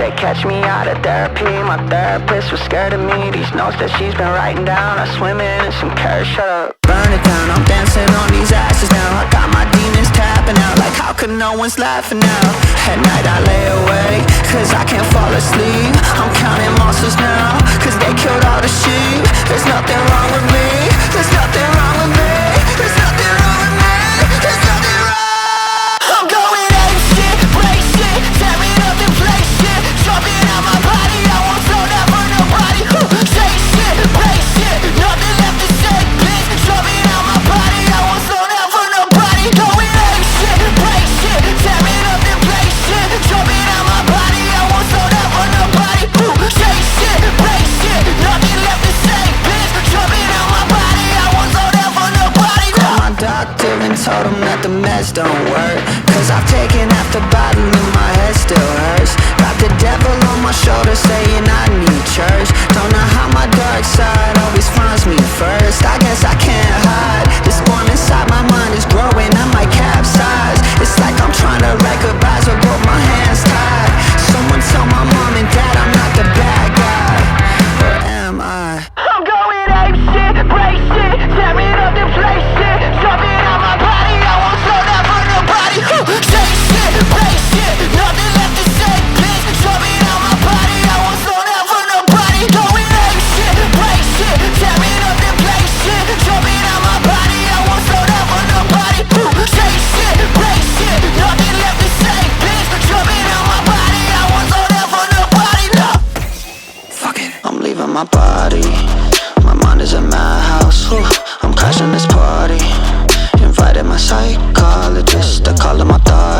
they catch me out of therapy. My therapist was scared of me. These notes that she's been writing down, I swim in some cash. Shut up. Burn it down, I'm dancing on these ashes now. I got my demons tapping out, like how could no one's laughing now? At night I lay awake, cause I can't fall asleep. I'm counting monsters now, cause they killed all the sheep. There's nothing wrong with me, there's nothing wrong with me. There's nothing wrong with me, there's nothing wrong. I'm going ape shit, break shit, tearing up and play shit. Jumping out my body, I won't slow down for nobody. Say shit, break shit, nothing left to say, bitch. Jumping out my body, I won't slow down for nobody. Going ape shit, break shit, tearing up and play shit. Jumping out my body, I won't slow down for nobody. Say shit, break shit, nothing left to say, bitch. Jumping out my body, I won't slow down for nobody. Called my doctor and told him that the meds don't work, cause I've taken half the bottle and my head still hurts. Got the devil on my shoulder saying I need church. Don't know how my dark side always finds me first. I guess I can't hide, this storm inside my mind is growing, I might capsize. It's like I'm trying to write goodbyes with both my hands tied. Someone tell my mom and dad I'm not the bad guy, or am I? I'm going ape shit, break shit, tearing up and play shit. Jumping out my body, I won't slow down for nobody. Say shit, break shit, nothing left to say, bitch. Jumping out my body, I won't slow down for nobody. Going ape shit, break shit, tearing up and play shit. Jumping out my body, I won't slow down for nobody. Say shit, break shit, nothing left to say, bitch. Jumping out my body, I won't slow down for nobody. No. Fuck it, I'm leaving my body. My mind is a madhouse. I'm crashing this party. Invited my psychologist, I call him my thought.